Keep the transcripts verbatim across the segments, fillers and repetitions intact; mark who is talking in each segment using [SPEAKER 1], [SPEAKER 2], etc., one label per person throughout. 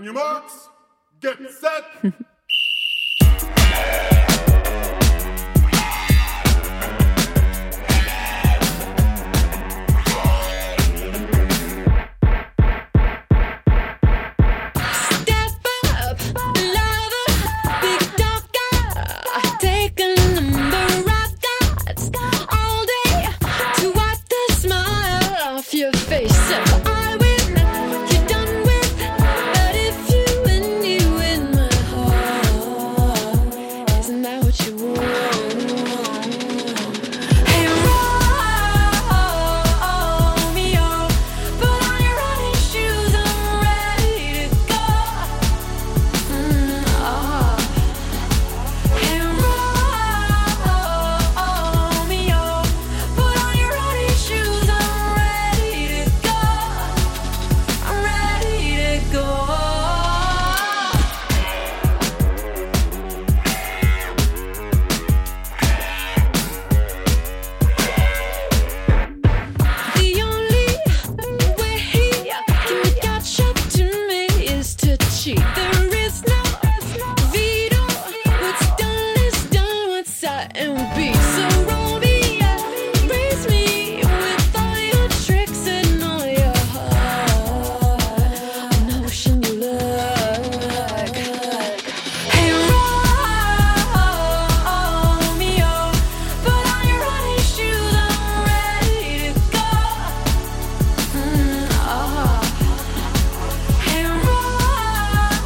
[SPEAKER 1] your marks, get set.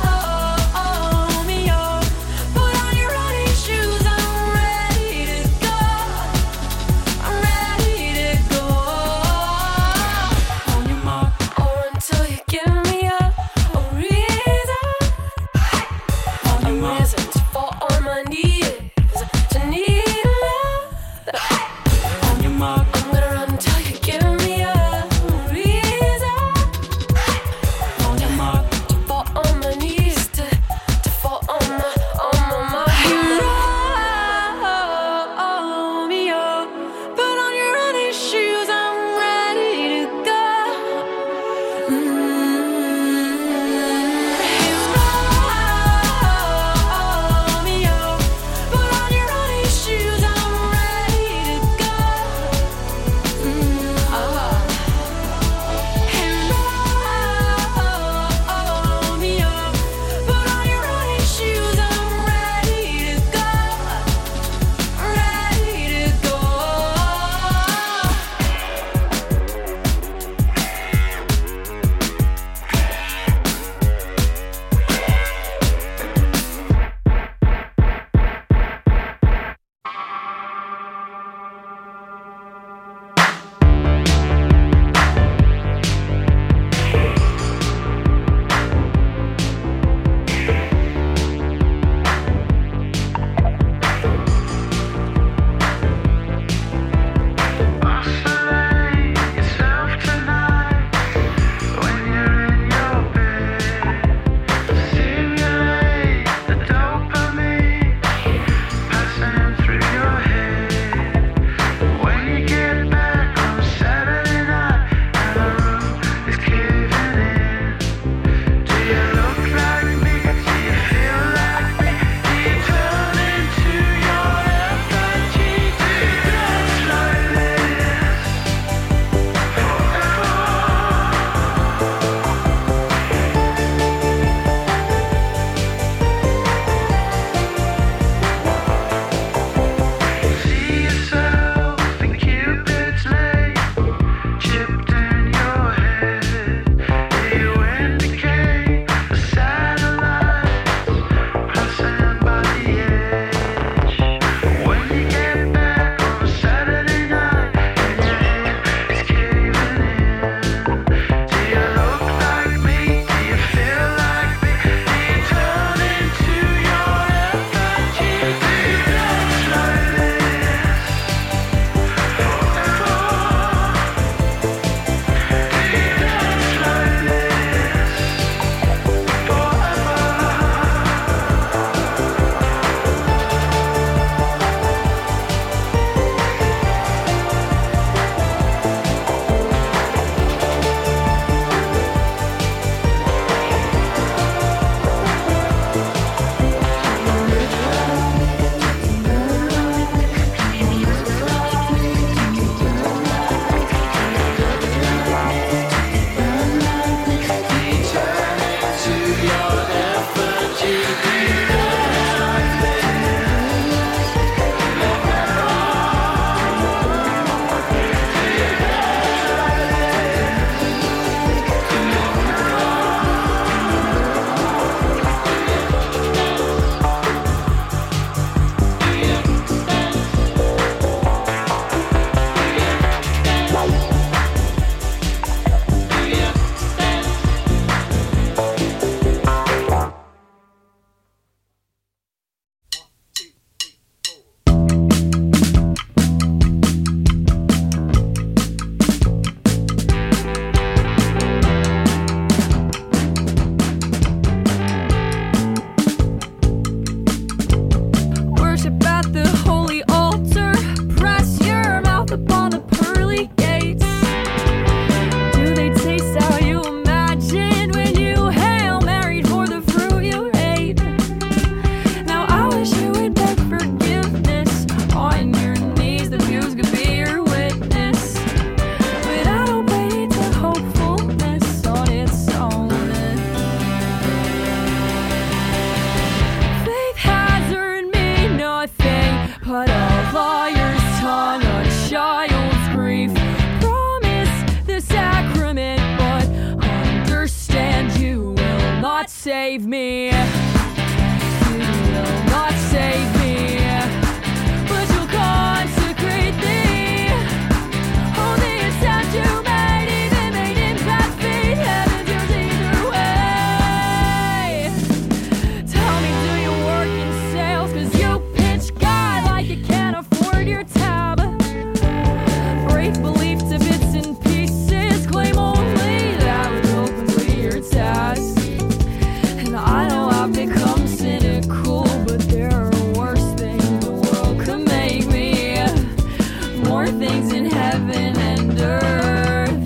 [SPEAKER 2] Put on your running shoes, I'm ready to go. child's grief. Promise the sacrament, but understand you will not save me. You will not save me, but you'll consecrate me. Only attempt you made, even made in bad faith. Heaven's yours either way. Tell me, do you work in sales? Cause you pitch God like you can't afford your tab. Break belief to bits and pieces. Claim only that which will complete your task. And I know I've become cynical, but there are worse things the world could make me. More things in heaven and earth.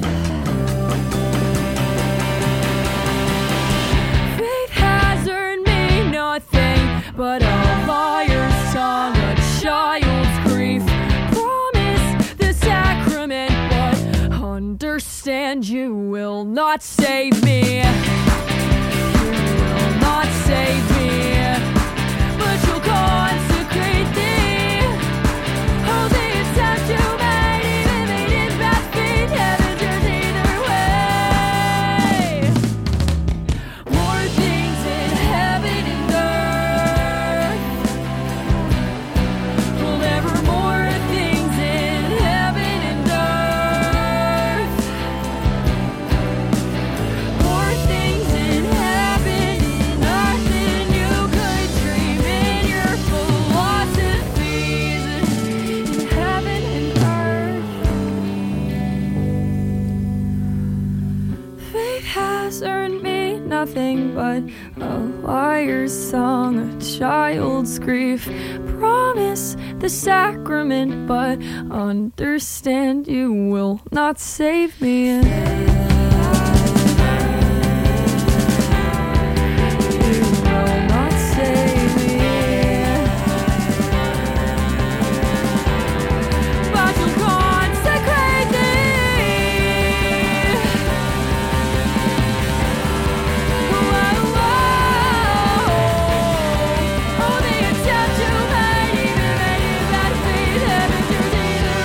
[SPEAKER 2] Faith has earned me nothing but a liar's song, a child's grief. Promise the sacrament, but understand you will not save me. You will not save me, but you'll consecrate me. All the attempts you made, even made in bad faith. Heaven's yours either way. More things in heaven and earth. Well, there were more things in heaven and earth. More things in heaven and earth than you could dream in your philosophies. In heaven and earth. Faith has earned me nothing but a liar's song, a child's grief. Promise the sacrament, but understand you will not save me. You will not save me, but you'll consecrate me. Whoa, whoa. All the attempts you made, even made in bad faith. Heaven's yours either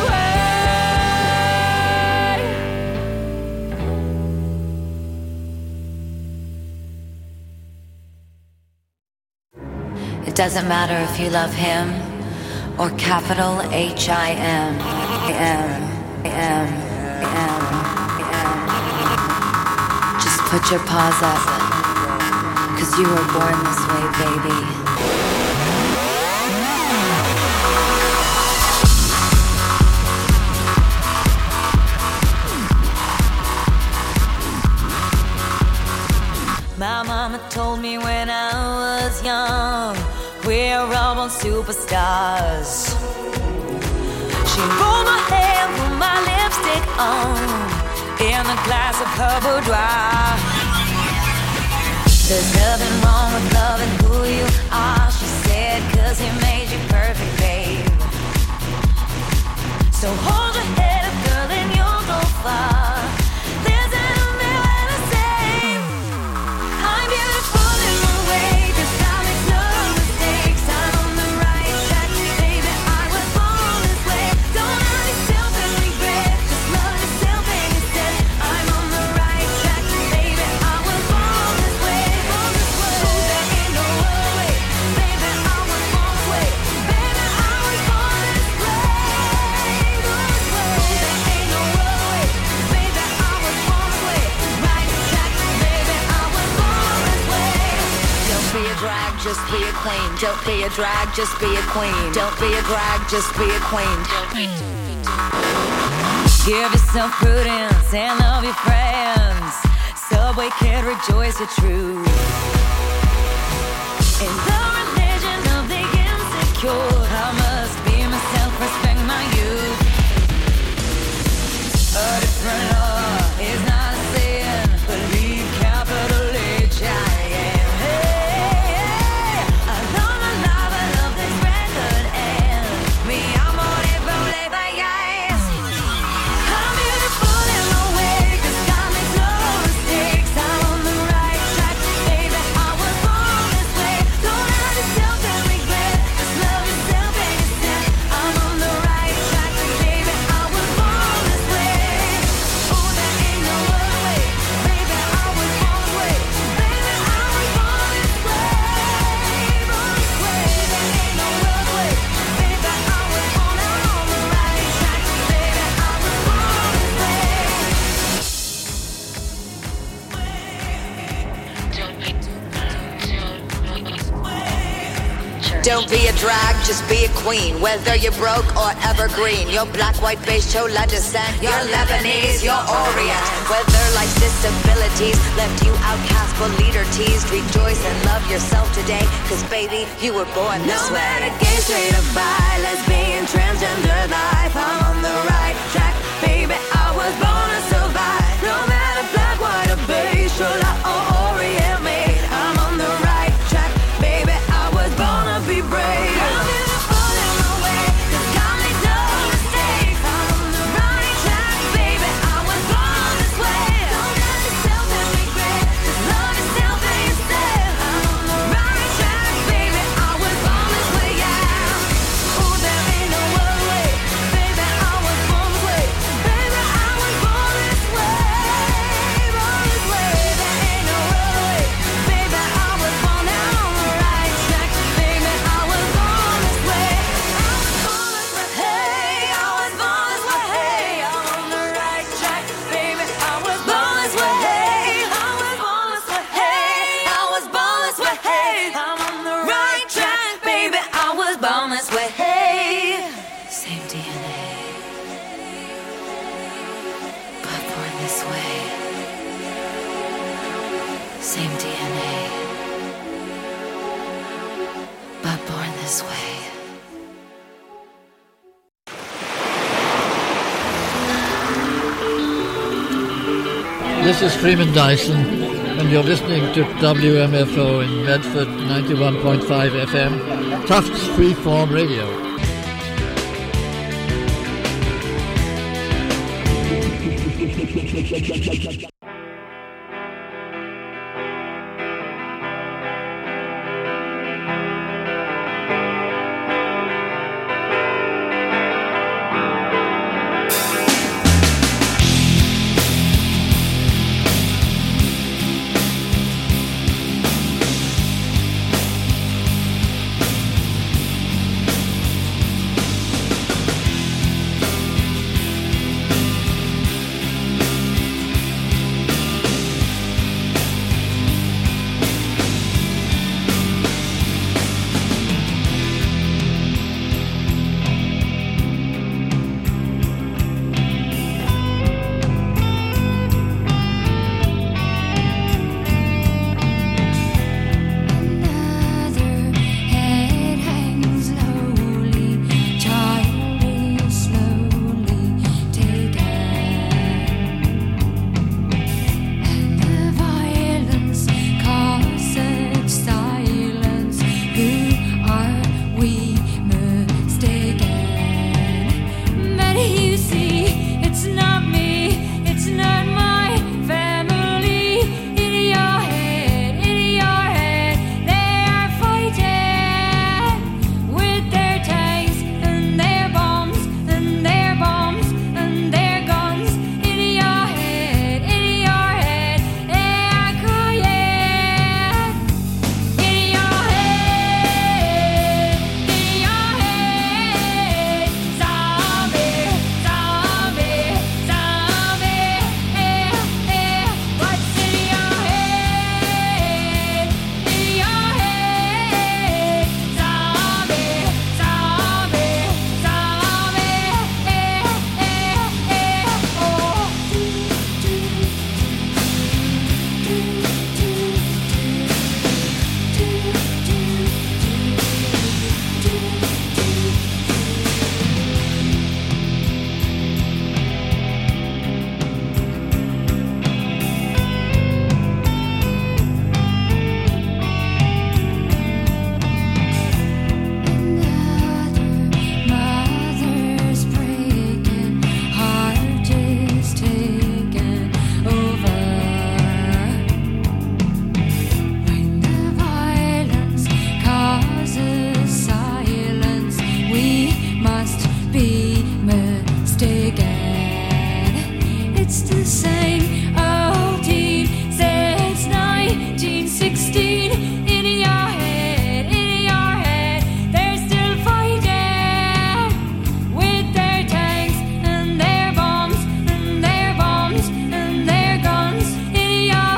[SPEAKER 2] way.
[SPEAKER 3] It doesn't matter if you love him or capital H I M. M, M, M, M. Just put your paws up, cause you were born this way, baby. My mama told me when I was young, we're all born superstars. She rolled my hair, put my lipstick on, in a glass of her boudoir. There's nothing wrong with loving who you are, she said, cause he made you perfect, babe. So hold your head up, girl, and you'll go far. There's an only way to say I'm beautiful in my way, cause I make no mistakes. I'm on the right track, baby, I was born this way. Don't hurt yourself and regret, just love yourself instead. I'm on the right track, baby, I was born this way. Born this way. Oh, there ain't no other way, baby, I was born this way. Baby, I was born this way. Born this way. Oh, there ain't no other way, baby, I was born this way. Right track, baby, I was born this way. Don't be a drag, just be a queen. Don't be a drag, just be a queen. Don't be a drag, just be a queen. Give yourself prudence and love your friends. Subway kid, rejoice your truth. In the religion of the insecure, I must be myself, respect my youth. A different law is not a sin. Believe capital H I M. Hey, hey. I love my life, I love this record, and me, I'm on it, rolling by eyes. I'm beautiful in my way, cause God makes no mistakes. I'm on the right track, baby, I was born this way. Don't hurt yourself and regret, just love yourself and
[SPEAKER 4] Don't be a drag, just be a queen. Whether you're broke or evergreen, you're black, white, beige, chola descent, you're Lebanese, you're Orient. Whether life's disabilities left you outcast but leader teased, rejoice and love yourself today, cause baby, you were born this
[SPEAKER 3] No
[SPEAKER 4] way.
[SPEAKER 3] matter gay, straight or bi, lesbian, transgender life, I'm on the right track, baby, I was born to survive. No matter black, white or beige, chola or Orient made, I'm on the right track, baby, I was born to be brave. I'm beautiful in my way, 'cause God made no mistakes. I'm on the right track, baby, I was born this way. Don't doubt yourself and regret, just love yourself and yourself. I'm on the right track, baby, I was born this way, yeah. Ooh, there ain't no other way, baby, I was born this way. Baby, I was born this way, born this way. There ain't no other way, baby, I was born down on the right track, baby, I was born this way. I was born this way, hey, I was born this way, hey, I'm on the right track, baby, I was born this way, hey, I was born this way, hey, I was born this way, hey, I'm on the right track, baby, I was born this way, hey. Same D N A, but born this way. Same D N A, but born this way.
[SPEAKER 5] This is Freeman Dyson, and you're listening to W M F O in Medford, ninety-one point five F M, Tufts Freeform Radio.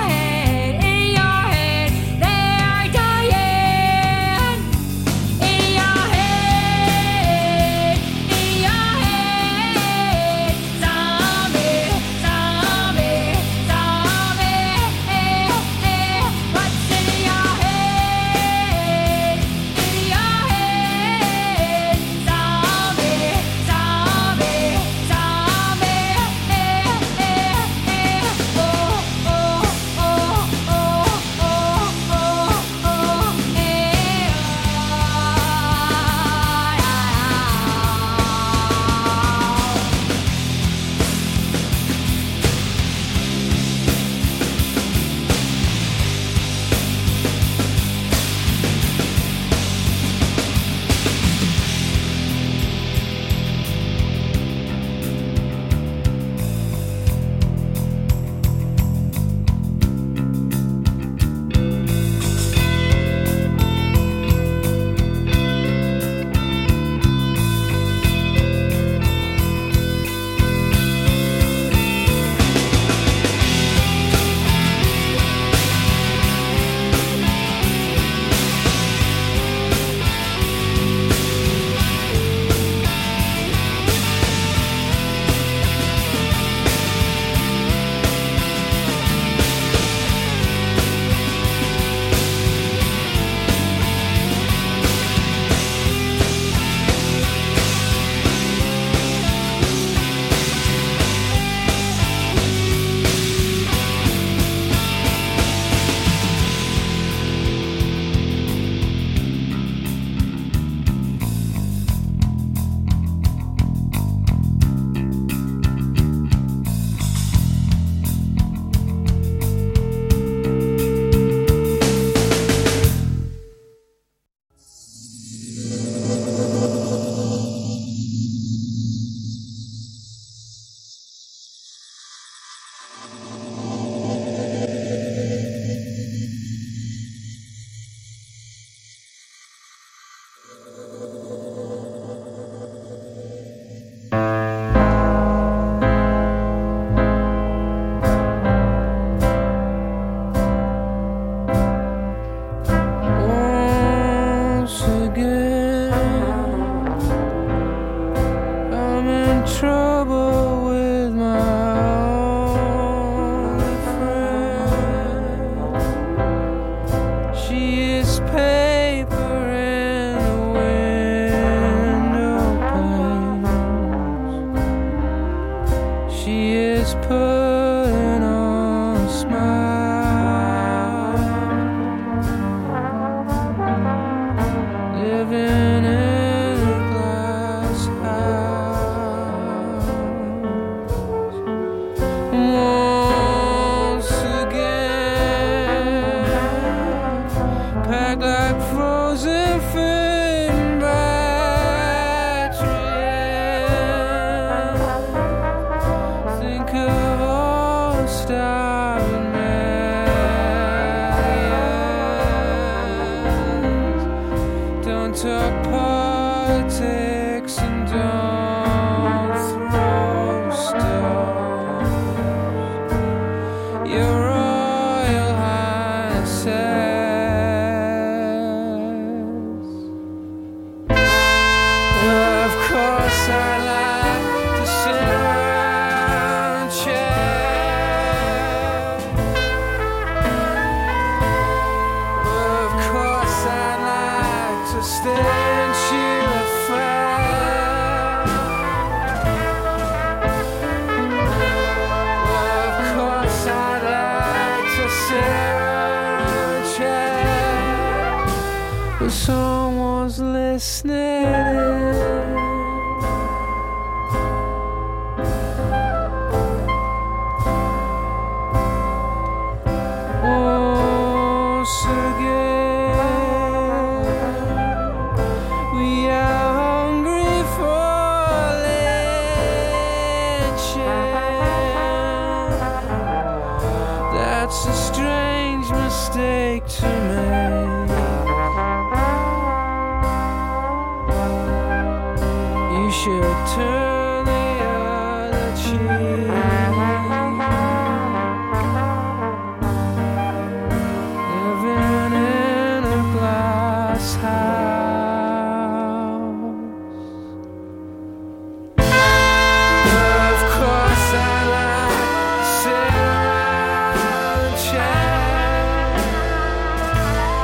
[SPEAKER 3] In
[SPEAKER 6] trouble with my only friend. She is paper in the window panes. She is putting on a smile, living in a glass house. Once again, packed like frozen fruit and battery. Think of all the starving millions. Don't talk politics and don't throw stones. Your Royal Highnesses. Well, of course I like to sit around and chat. Well, of course I like to stay and cheer a fire. Well, of course I like to sit around and chat, but someone's listening. Once again, we are hungry for lynching. That's a strange mistake to make. You should turn the other cheek. Living in a glass house. Of course I like to sit around and chat.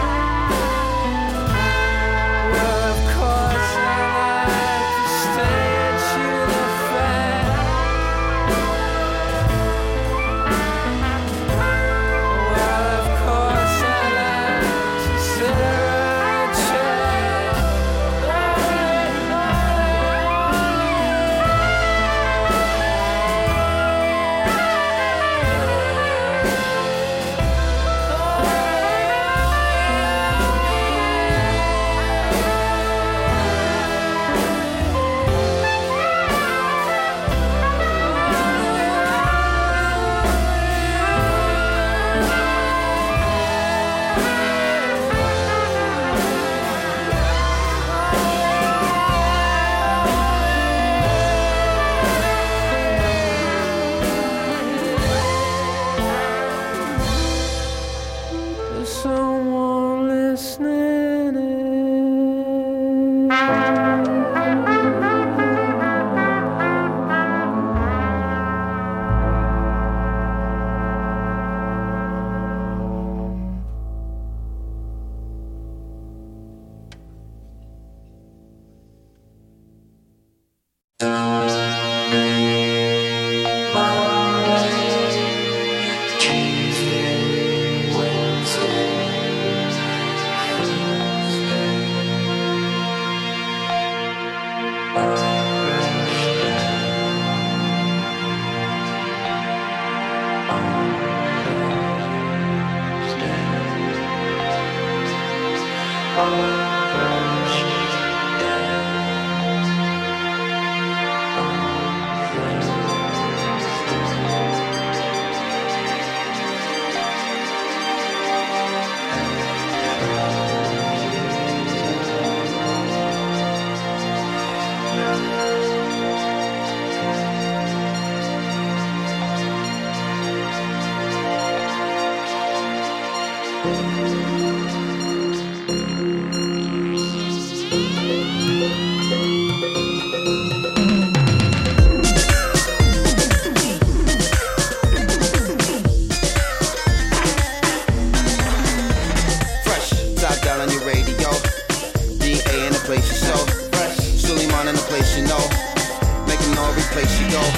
[SPEAKER 7] place you go.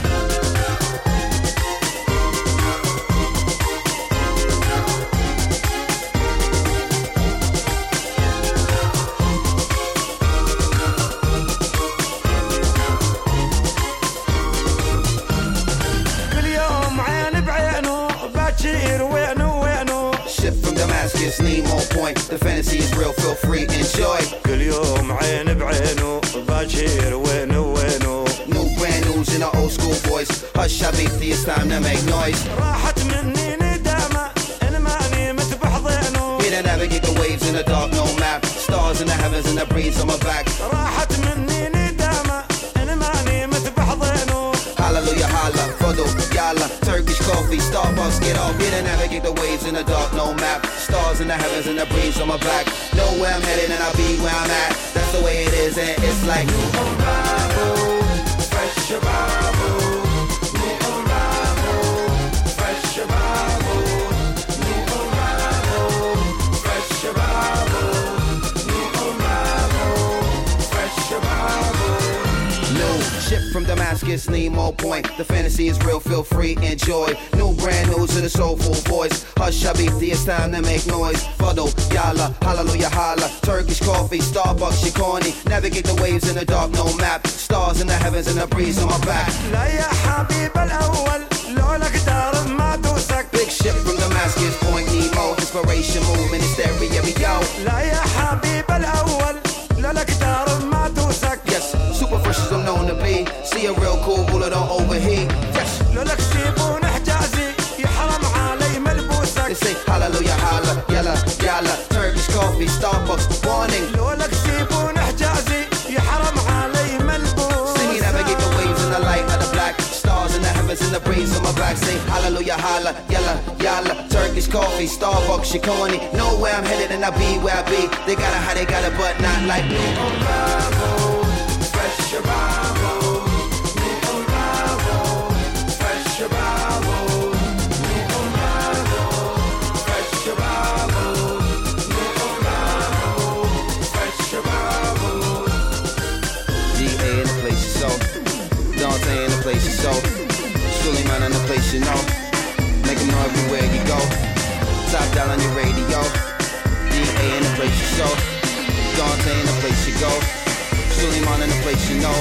[SPEAKER 8] Damascus, need more point. The fantasy is real, feel free, enjoy.
[SPEAKER 9] كل يوم عين بعينه باجير وينه وينه.
[SPEAKER 8] New brand news in the old school voice. Hush, حبيبتي, it's time to make noise.
[SPEAKER 9] راحت مني ندامة إن ماني متبحضينه.
[SPEAKER 8] Here to navigate the waves in the dark, no map. Stars in the heavens and the breeze on my back.
[SPEAKER 9] راحت مني ندامة إن ماني متبحضينه.
[SPEAKER 8] Hallelujah, holla, fodo, yalla. Turkish coffee, Starbucks, get off. Here to navigate the waves in the dark, no map. Stars in the heavens and the breeze on my back. Know where I'm headed and I'll be where I'm at. That's the way it is and it's like new arrival, fresh arrival, new arrival, fresh arrival, new arrival, fresh arrival, new arrival, fresh arrival. New ship from Damascus, need more point. The fantasy is real, feel free, enjoy. New brand news in a soulful voice. Hush, habibti, it's time to make noise. Fado, yalla, hallelujah, holla. Turkish coffee, Starbucks, Shikoni. Navigate the waves in the dark, no map. Stars in the heavens and the breeze on my back.
[SPEAKER 9] لا يا حبيب الأول لولا قدر ما توسك.
[SPEAKER 8] Big ship from Damascus, point Nemo. Inspiration movement in stereo, yo.
[SPEAKER 9] لا يا حبيب الأول لولا قدر ما توسك.
[SPEAKER 8] Yes, super fresh as I'm known to be. See a real cool bullet don't overheat. Fresh.
[SPEAKER 9] لولا كسيبون حجازي يحرم علي ملبوسك.
[SPEAKER 8] They say hallelujah, holla, yalla, yalla. Turkish coffee, Starbucks, warning.
[SPEAKER 9] لولا كسيبون حجازي يحرم علي ملبوسك.
[SPEAKER 8] See me navigate the waves in the light of the black. Stars in the heavens and the breeze on my back. Say hallelujah, holla, yalla, yalla. Turkish coffee, Starbucks, Shikoni. Know where I'm headed and I'll be where I be. They got it how they got it, but not like me.
[SPEAKER 9] arrival, fresh arrival, new arrival, fresh arrival, new arrival, fresh arrival, new arrival, fresh arrival.
[SPEAKER 8] D A in the place you so. Dante in the place you so. Suleiman in the place you know. Make them know everywhere you go. Top down on your radio. D A in the place you so. Dante in the place you go. Suleiman in the place you know.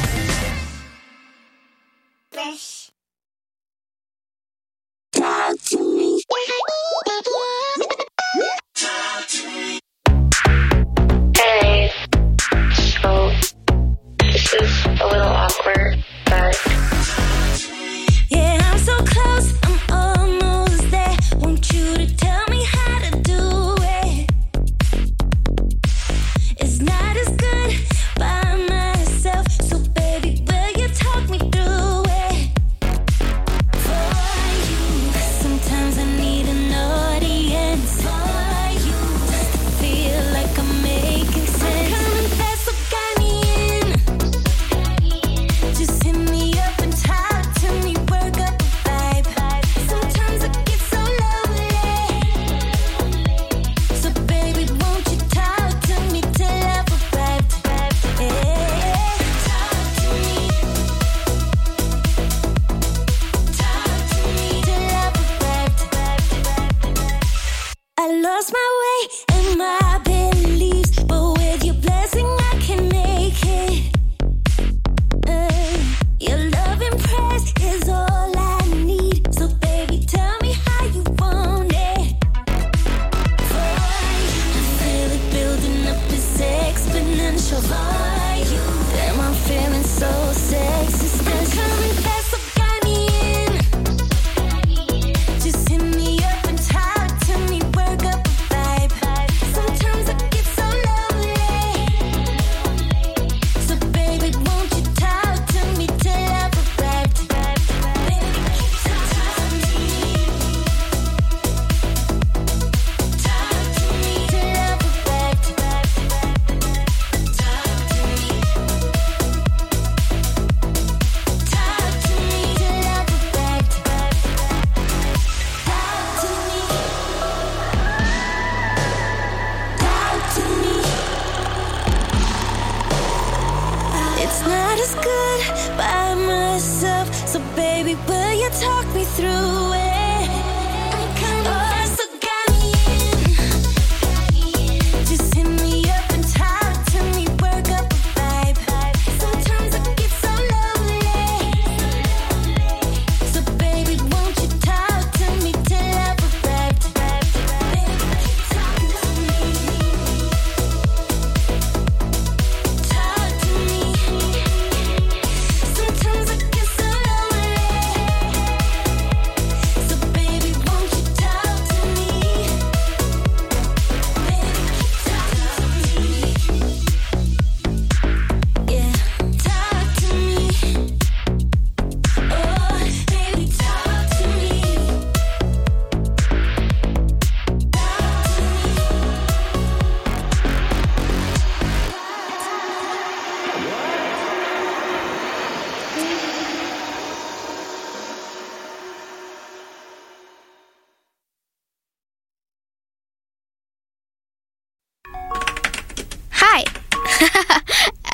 [SPEAKER 10] Hey, so this is a little awkward, but
[SPEAKER 3] Yeah, I'm so close, I'm almost there. Want you to tell me how to do it. It's not as good by myself, so baby, will you talk me through it?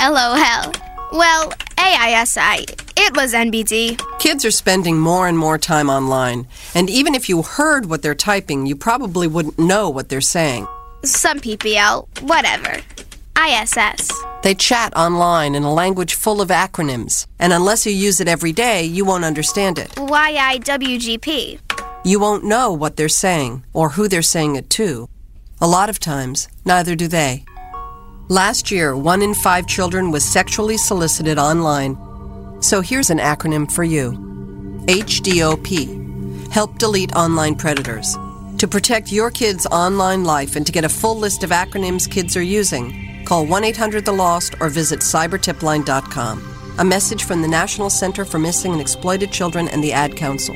[SPEAKER 7] LOL. Well, A I S I. It was N B D.
[SPEAKER 11] Kids are spending more and more time online, and even if you heard what they're typing, you probably wouldn't know what they're saying.
[SPEAKER 7] Some P P L. Whatever. I S S.
[SPEAKER 11] They chat online in a language full of acronyms, and unless you use it every day, you won't understand it.
[SPEAKER 7] Y I W G P.
[SPEAKER 11] You won't know what they're saying or who they're saying it to. A lot of times, neither do they. Last year, one in five children was sexually solicited online. So here's an acronym for you. H D O P. Help delete online predators. To protect your kids' online life and to get a full list of acronyms kids are using, call one eight hundred the lost or visit cyber tip line dot com. A message from the National Center for Missing and Exploited Children and the Ad Council.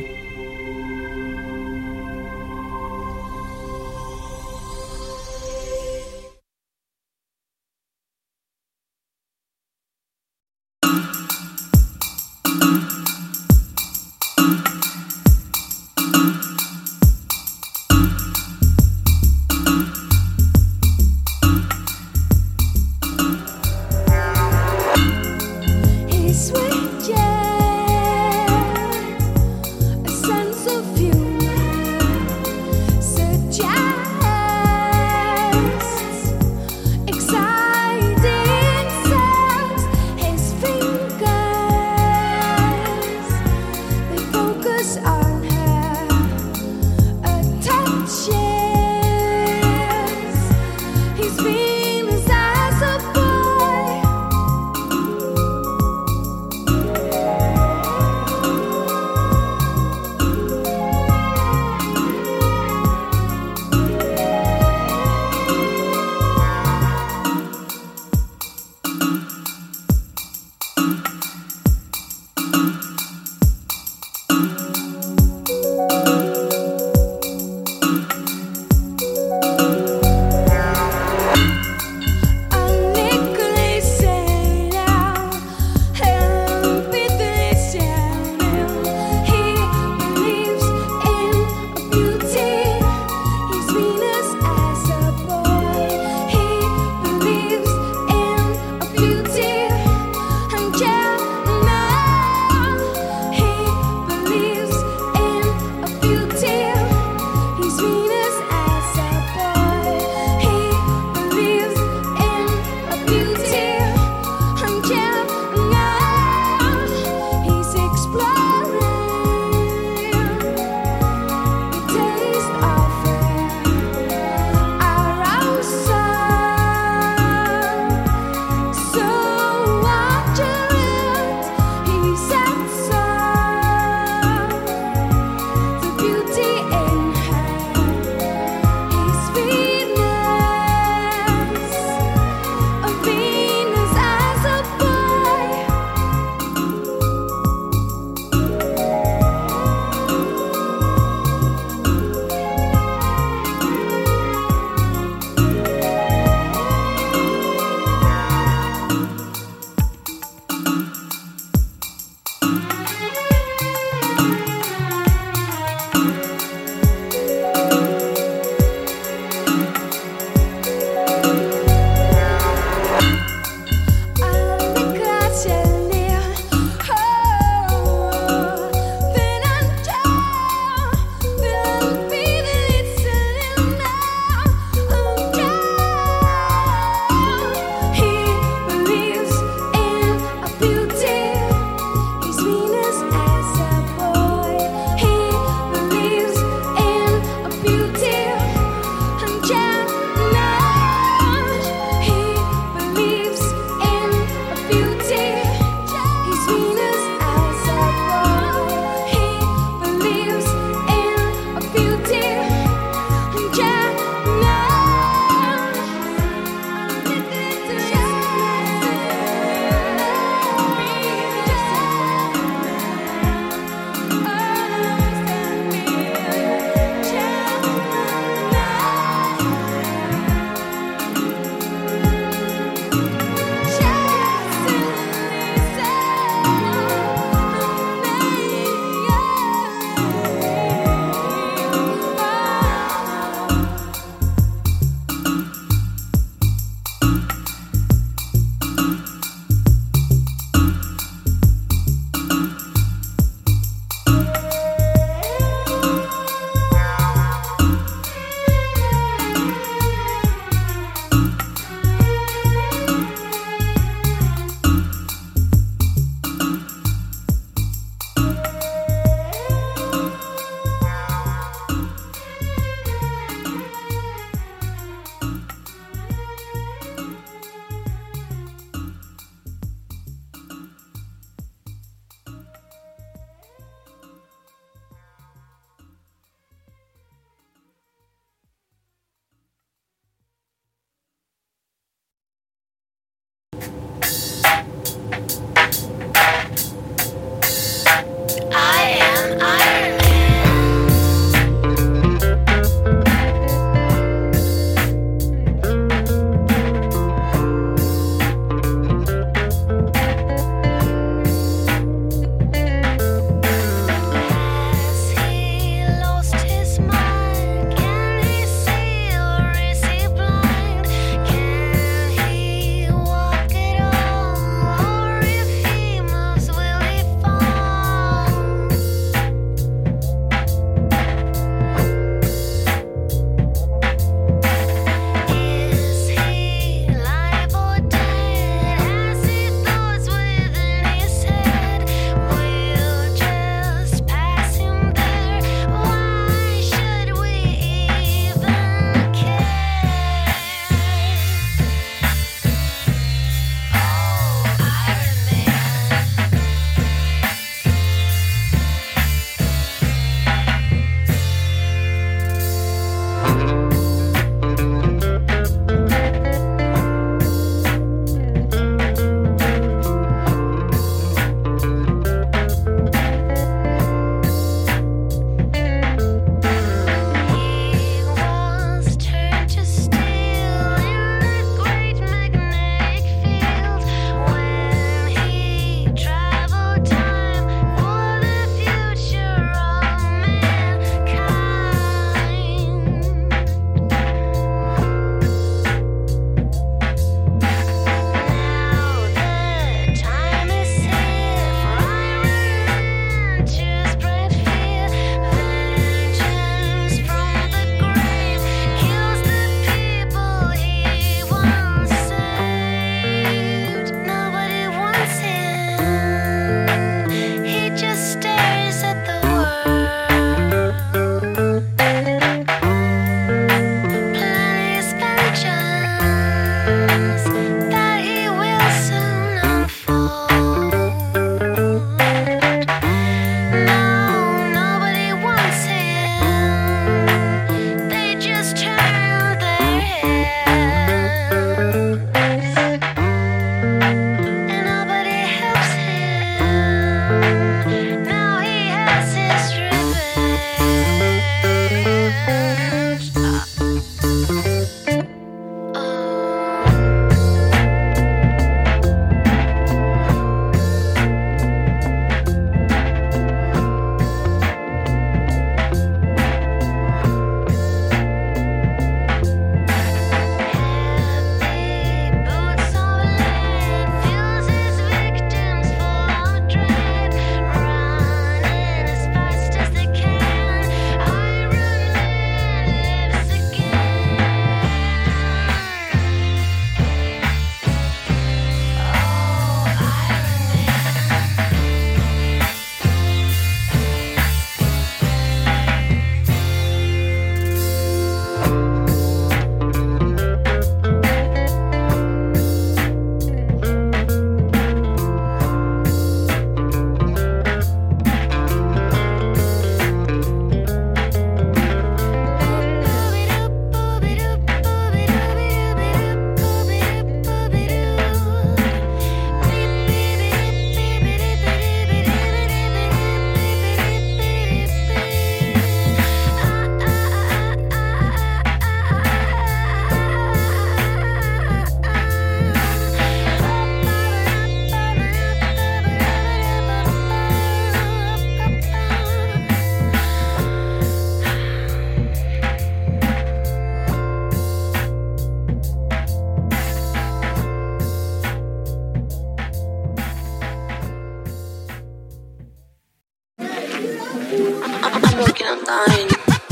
[SPEAKER 10] dying.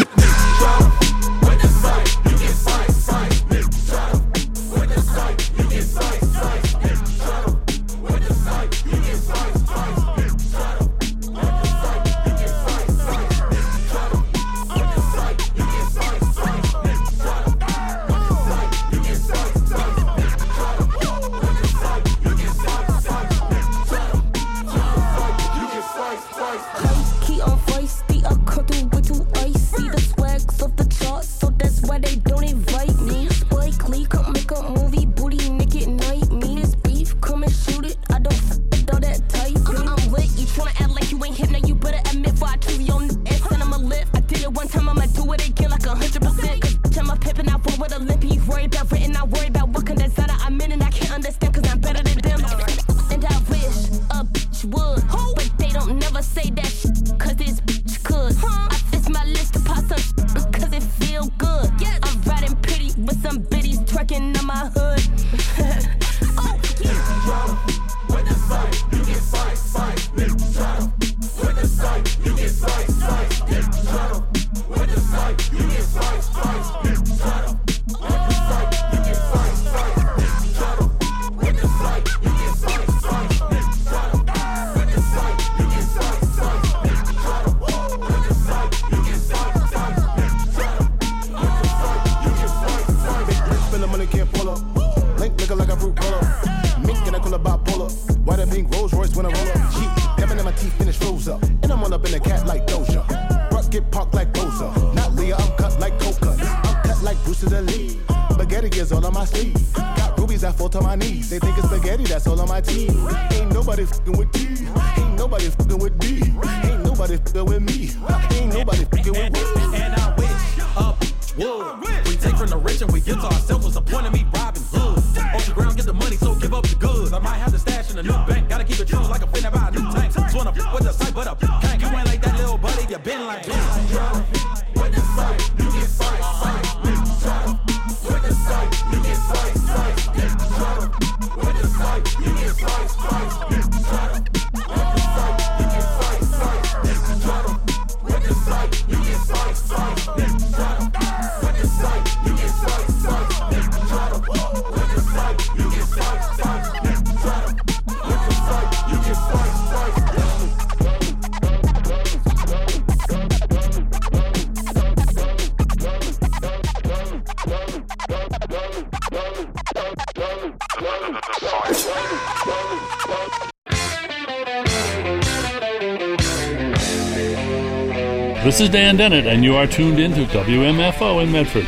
[SPEAKER 12] This is Dan Dennett, and you are tuned in to W M F O in Medford.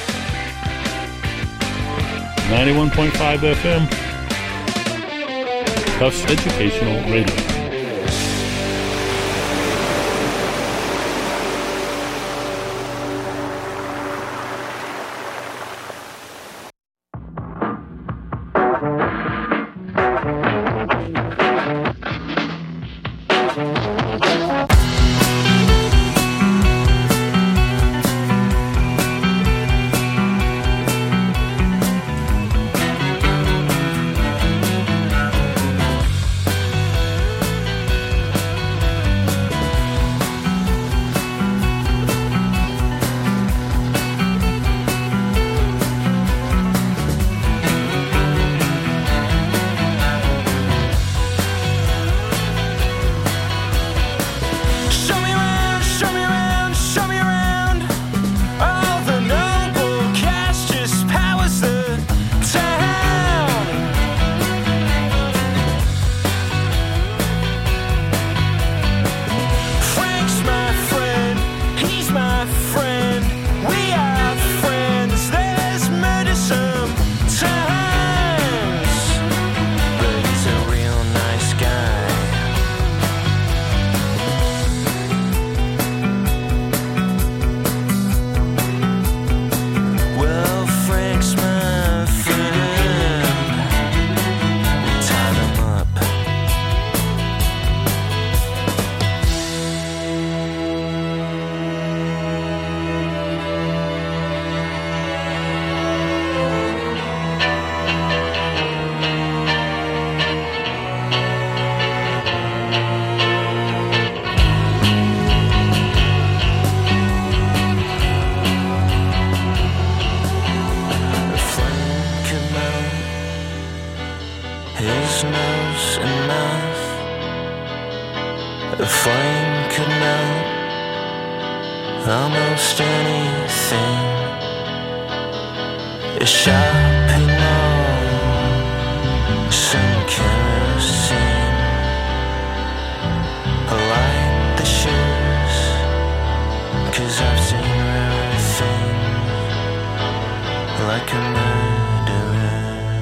[SPEAKER 12] ninety-one point five F M, Tufts Educational Radio.
[SPEAKER 13] A flame could melt almost anything. A shopping mall, some kerosene. I like the shoes, 'cause I've seen rare things, like a murderer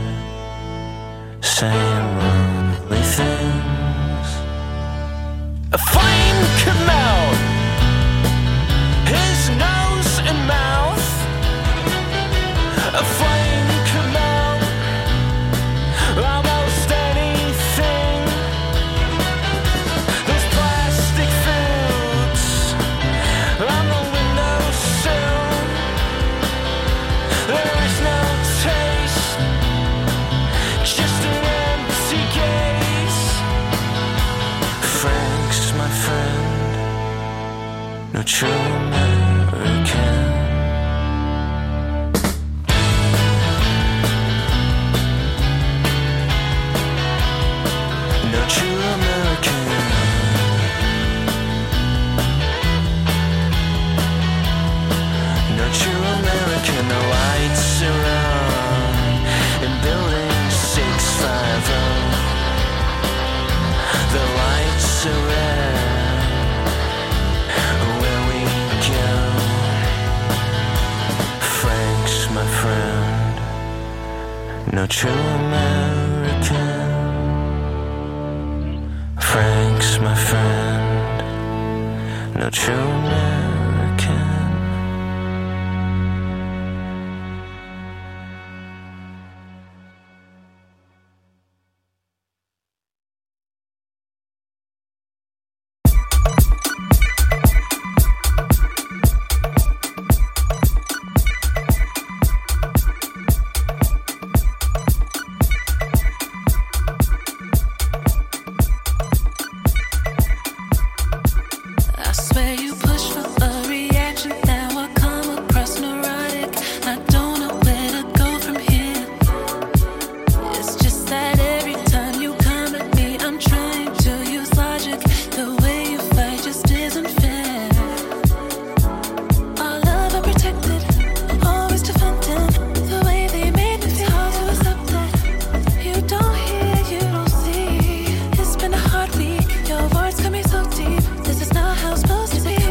[SPEAKER 13] saying lonely things. A flame could melt his nose and mouth. A flame could melt almost anything. Those plastic foods on the windowsill. There is no taste, just an empty gaze. Frank's my friend, no true American. No true American. No true American. The lights are on in building six fifty. The lights are red where we go. Frank's my friend, no true American. Frank's my friend, no true American.
[SPEAKER 3] I swear you push for a reaction. Now I come across neurotic. I don't know where to go from here. It's just that every time you come at me, I'm trying to use logic. The way you fight just isn't fair. Our love unprotected, always defending. The way they made me feel hard to accept that. You don't hear, you don't see. It's been a hard week. Your words cut me so deep. This is not how it's supposed to be.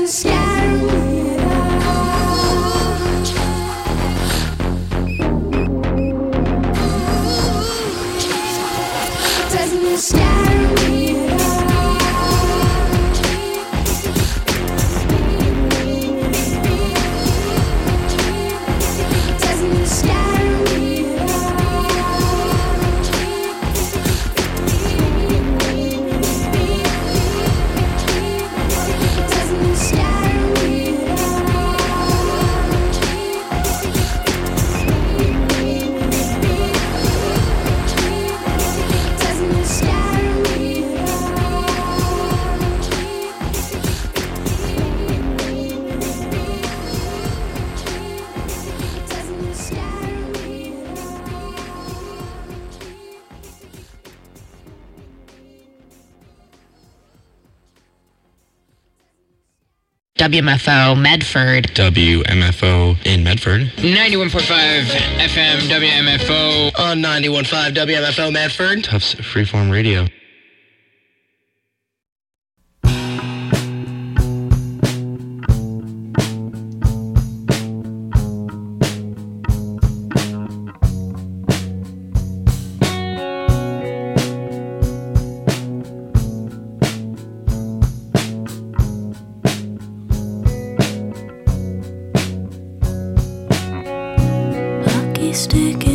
[SPEAKER 3] scatter me at all. Doesn't scatter me at all. Doesn't scatter me at all. Doesn't scatter me at all. Doesn't scatter me at
[SPEAKER 14] W M F O Medford.
[SPEAKER 15] W M F O in Medford.
[SPEAKER 16] ninety-one point five F M W M F O.
[SPEAKER 17] On ninety-one point five W M F O Medford.
[SPEAKER 15] Tufts Freeform Radio.
[SPEAKER 3] hockey stick